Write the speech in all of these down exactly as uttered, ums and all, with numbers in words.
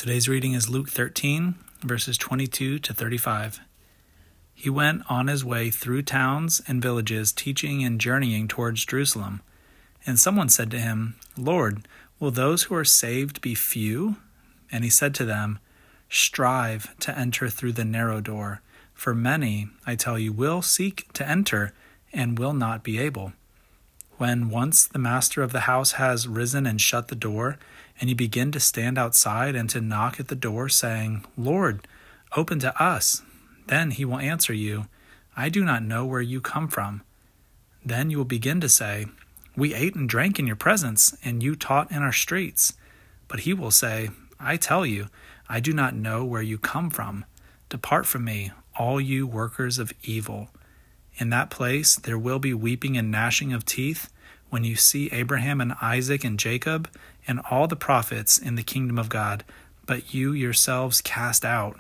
Today's reading is Luke thirteen, verses twenty-two to thirty-five. He went on his way through towns and villages, teaching and journeying towards Jerusalem. And someone said to him, "Lord, will those who are saved be few?" And he said to them, "Strive to enter through the narrow door, for many, I tell you, will seek to enter and will not be able. When once the master of the house has risen and shut the door, and you begin to stand outside and to knock at the door, saying, 'Lord, open to us,' then he will answer you, 'I do not know where you come from.' Then you will begin to say, 'We ate and drank in your presence, and you taught in our streets.' But he will say, 'I tell you, I do not know where you come from. Depart from me, all you workers of evil.' In that place there will be weeping and gnashing of teeth, when you see Abraham and Isaac and Jacob and all the prophets in the kingdom of God, but you yourselves cast out.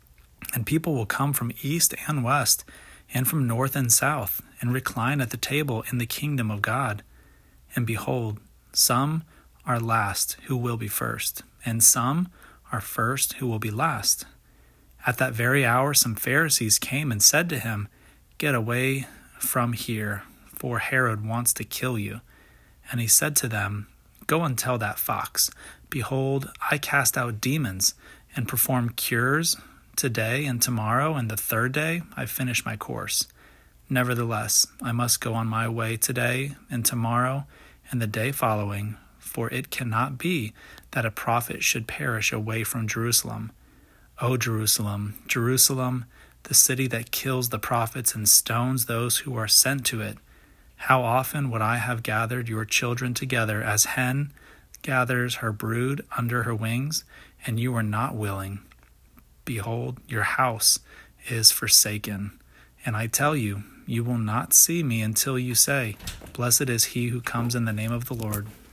And people will come from east and west, and from north and south, and recline at the table in the kingdom of God. And behold, some are last who will be first, and some are first who will be last." At that very hour some Pharisees came and said to him, "Get away from here, for Herod wants to kill you." And he said to them, "Go and tell that fox, behold, I cast out demons and perform cures today and tomorrow, and the third day I finish my course. Nevertheless, I must go on my way today and tomorrow and the day following, for it cannot be that a prophet should perish away from Jerusalem. O Jerusalem, Jerusalem, the city that kills the prophets and stones those who are sent to it. How often would I have gathered your children together as hen gathers her brood under her wings, and you were not willing. Behold, your house is forsaken. And I tell you, you will not see me until you say, 'Blessed is he who comes in the name of the Lord.'"